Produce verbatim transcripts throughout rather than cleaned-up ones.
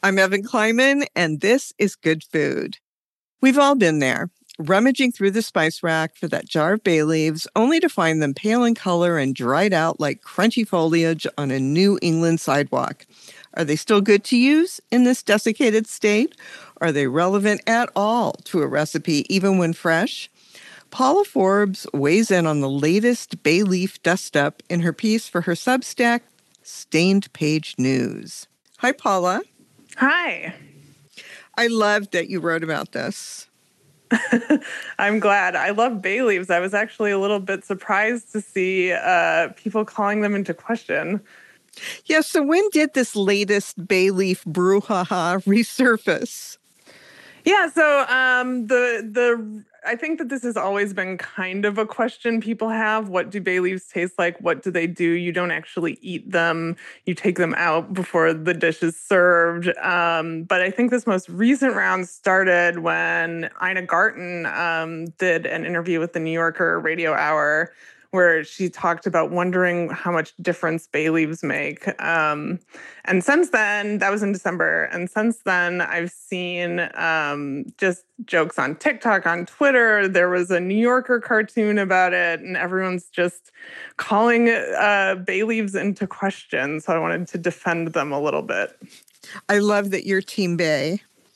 I'm Evan Kleiman, and this is Good Food. We've all been there, rummaging through the spice rack for that jar of bay leaves, only to find them pale in color and dried out like crunchy foliage on a New England sidewalk. Are they still good to use in this desiccated state? Are they relevant at all to a recipe, even when fresh? Paula Forbes weighs in on the latest bay leaf dust-up in her piece for her Substack, Stained Page News. Hi, Paula. Hi. I loved that you wrote about this. I'm glad. I love bay leaves. I was actually a little bit surprised to see uh, people calling them into question. Yeah, so when did this latest bay leaf brouhaha resurface? Yeah, so um, the the I think that this has always been kind of a question people have. What do bay leaves taste like? What do they do? You don't actually eat them. You take them out before the dish is served. Um, but I think this most recent round started when Ina Garten um, did an interview with the New Yorker Radio Hour, where she talked about wondering how much difference bay leaves make. Um, and since then, that was in December, and since then, I've seen um, just jokes on TikTok, on Twitter. There was a New Yorker cartoon about it, and everyone's just calling uh, bay leaves into question. So I wanted to defend them a little bit. I love that you're Team Bay.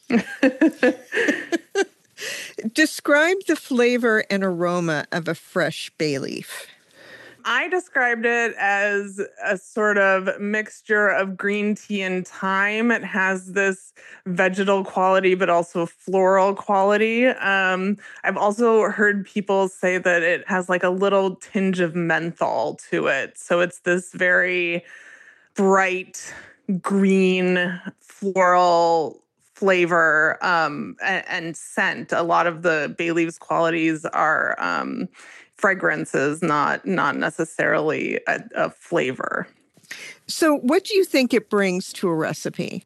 Describe the flavor and aroma of a fresh bay leaf. I described it as a sort of mixture of green tea and thyme. It has this vegetal quality, but also floral quality. Um, I've also heard people say that it has like a little tinge of menthol to it. So it's this very bright green floral flavor um, and, and scent. A lot of the bay leaves qualities are um, fragrances, not not necessarily a, a flavor. So what do you think it brings to a recipe?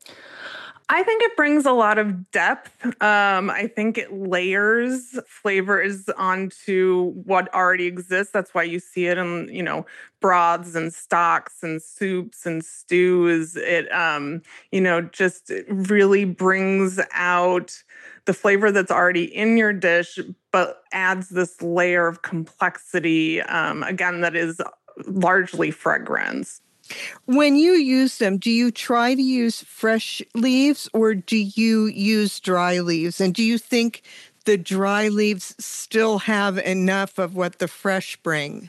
I think it brings a lot of depth. Um, I think it layers flavors onto what already exists. That's why you see it in, you know, broths and stocks and soups and stews. It, um, you know, just really brings out the flavor that's already in your dish, but adds this layer of complexity, um, again, that is largely fragrance. When you use them, do you try to use fresh leaves or do you use dry leaves? And do you think the dry leaves still have enough of what the fresh bring?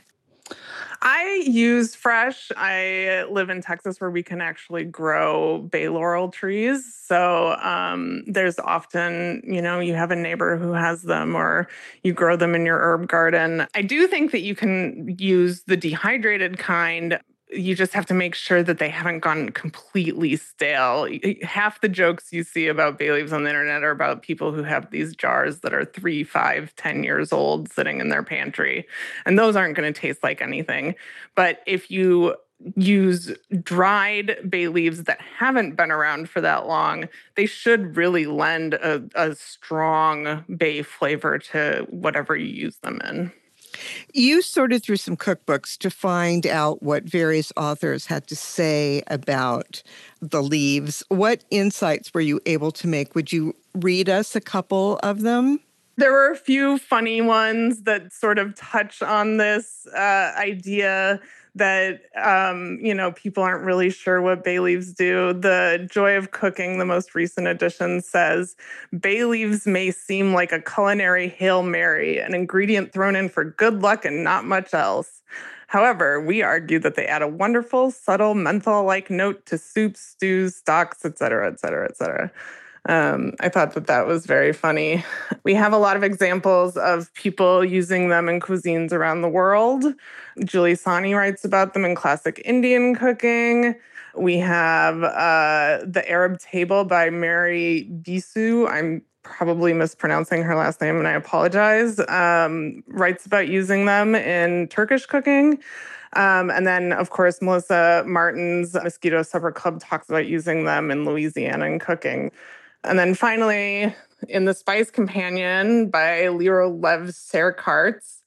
I use fresh. I live in Texas where we can actually grow bay laurel trees. So um, there's often, you know, you have a neighbor who has them or you grow them in your herb garden. I do think that you can use the dehydrated kind. You just have to make sure that they haven't gone completely stale. Half the jokes you see about bay leaves on the internet are about people who have these jars that are three, five, ten years old sitting in their pantry. And those aren't going to taste like anything. But if you use dried bay leaves that haven't been around for that long, they should really lend a, a strong bay flavor to whatever you use them in. You sorted through some cookbooks to find out what various authors had to say about the leaves. What insights were you able to make? Would you read us a couple of them? There were a few funny ones that sort of touch on this uh, idea that, um, you know, people aren't really sure what bay leaves do. The Joy of Cooking, the most recent edition, says, bay leaves may seem like a culinary Hail Mary, an ingredient thrown in for good luck and not much else. However, we argue that they add a wonderful, subtle, menthol-like note to soups, stews, stocks, et cetera, et cetera, et cetera. Um, I thought that that was very funny. We have a lot of examples of people using them in cuisines around the world. Julie Sani writes about them in Classic Indian Cooking. We have uh, The Arab Table by Mary Bisu. I'm probably mispronouncing her last name, and I apologize. Um, writes about using them in Turkish cooking. Um, and then, of course, Melissa Martin's Mosquito Supper Club talks about using them in Louisiana cooking. And then finally, in The Spice Companion by Lero Lev Serkarts,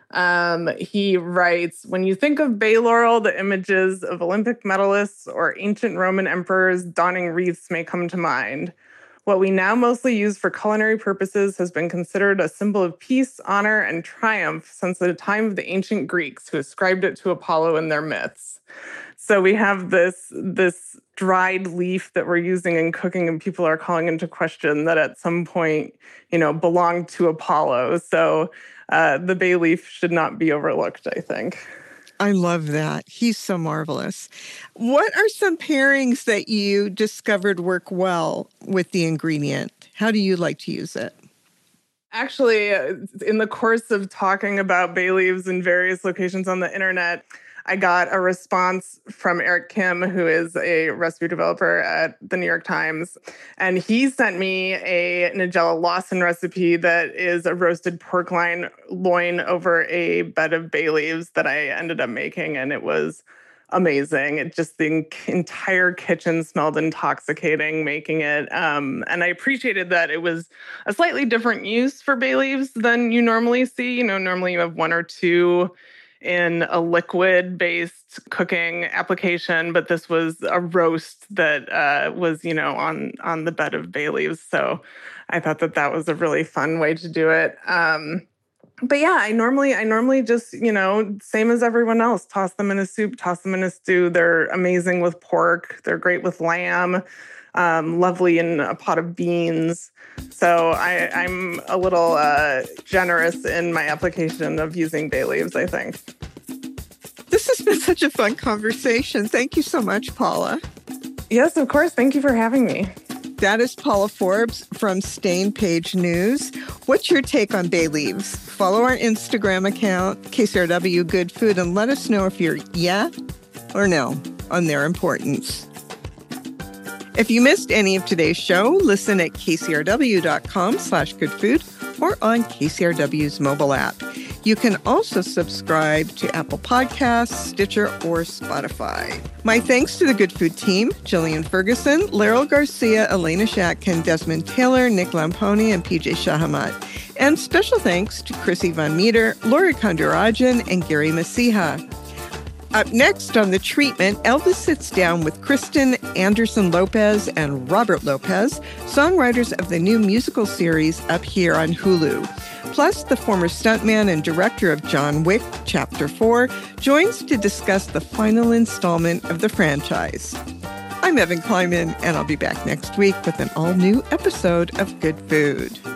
Um, he writes, when you think of bay laurel, the images of Olympic medalists or ancient Roman emperors donning wreaths may come to mind. What we now mostly use for culinary purposes has been considered a symbol of peace, honor, and triumph since the time of the ancient Greeks, who ascribed it to Apollo in their myths. So we have this, this dried leaf that we're using in cooking, and people are calling into question that at some point, you know, belonged to Apollo. So uh, the bay leaf should not be overlooked, I think. I love that. He's so marvelous. What are some pairings that you discovered work well with the ingredient? How do you like to use it? Actually, in the course of talking about bay leaves in various locations on the internet, I got a response from Eric Kim, who is a recipe developer at the New York Times. And he sent me a Nigella Lawson recipe that is a roasted pork loin, loin over a bed of bay leaves that I ended up making. And it was amazing. It just, the entire kitchen smelled intoxicating making it. Um, and I appreciated that it was a slightly different use for bay leaves than you normally see. You know, normally you have one or two in a liquid-based cooking application, but this was a roast that uh, was, you know, on on the bed of bay leaves. So I thought that that was a really fun way to do it. Um, but yeah, I normally I normally just, you know, same as everyone else, toss them in a soup, toss them in a stew. They're amazing with pork. They're great with lamb. Um, lovely in a pot of beans. So I, I'm a little uh, generous in my application of using bay leaves, I think. This has been such a fun conversation. Thank you so much, Paula. Yes, of course. Thank you for having me. That is Paula Forbes from Stain Page News. What's your take on bay leaves? Follow our Instagram account, K C R W Good Food, and let us know if you're yeah or no on their importance. If you missed any of today's show, listen at kcrw.com slash goodfood or on K C R W's mobile app. You can also subscribe to Apple Podcasts, Stitcher, or Spotify. My thanks to the Good Food team, Jillian Ferguson, Laryl Garcia, Elena Shatkin, Desmond Taylor, Nick Lamponi, and P J Shahamat. And special thanks to Chrissy Von Meter, Lori Kondurajan, and Gary Masiha. Up next on The Treatment, Elvis sits down with Kristen Anderson Lopez and Robert Lopez, songwriters of the new musical series Up Here on Hulu. Plus, the former stuntman and director of John Wick Chapter four joins to discuss the final installment of the franchise. I'm Evan Kleiman, and I'll be back next week with an all-new episode of Good Food.